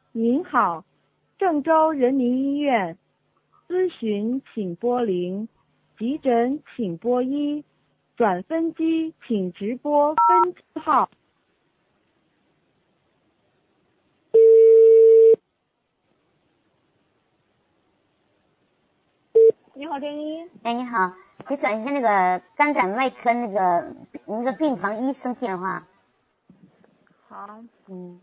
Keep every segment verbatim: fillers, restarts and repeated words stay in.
您好，郑州人民医院，咨询请拨零，急诊请拨一，转分机请直拨分机号。你好，郑医。 哎，你好，可以转一下那个肝胆外科那个那个病房医生电话。 好， 嗯。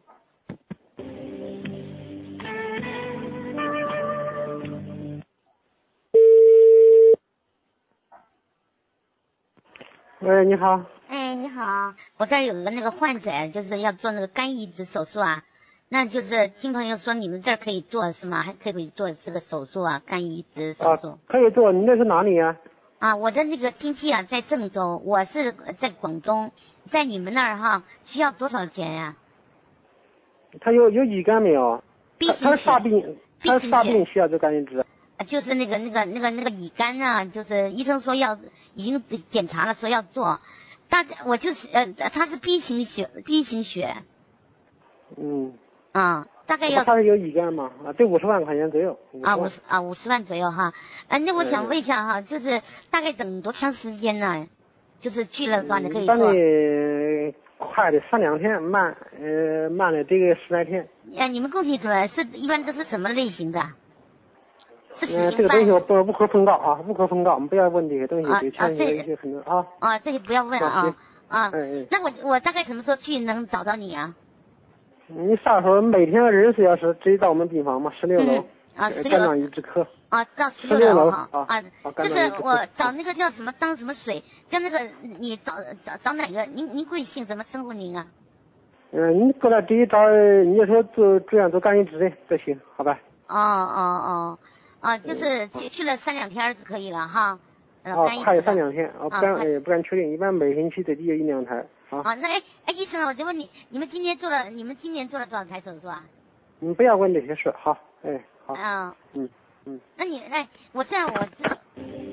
喂，你好。 哎，你好，我这儿有个那个患者，就是要做那个肝移植手术啊，那就是听朋友说你们这儿可以做是吗？还可以做这个手术啊，肝移植手术。 啊，可以做。你那是哪里啊？ 啊，我的那个亲戚啊，在郑州，我是在广东，在你们那儿哈，需要多少钱呀、 啊？他有有乙肝没有？ B 型血。 他是啥病？他是啥病需要做肝移植？ 就是那个那个那个那个乙肝啊，就是医生说要已经检查了，说要做。大概我就是呃，他是 B 型血 B 型血。 嗯。 啊，大概要。 他是有乙肝嘛？啊，对，五十万块钱左右。 啊，五十啊五十万左右哈。啊，那我想问一下哈，嗯、就是大概等多长时间呢？就是去了的话，你可以做。 一般的快的三两天，慢呃慢的这个十来天。 哎，你们供体怎么是一般都是什么类型的？是死刑犯。 呃，这个东西我不不可奉告啊，不可奉告，我们不要问这些东西， 啊对，牵扯一些很多啊。 啊，这些不要问啊啊。 嗯嗯。 那我我大概什么时候去能找到你啊？ 你啥时候每天人是要是直接到我们病房嘛，十六楼。 嗯啊，十六肝脏移植科。 啊，到十六楼哈啊啊，就是我找那个叫什么张什么水，叫那个你找找找哪个？您您贵姓？怎么称呼您啊？ 嗯，你过来直接找，你就说做主要做肝移植的就行，好吧？ 哦哦哦，啊，就是去去了三两天就可以了哈。 哦，快有三两天，我不敢呃不敢确定，一般每星期最低有一两台。啊， 那哎哎，医生啊，我就问你，你们今天做了，你们今年做了多少台手术啊？ 你不要问这些事，好，哎，好。 啊。 嗯嗯。 那你哎，我这样我这。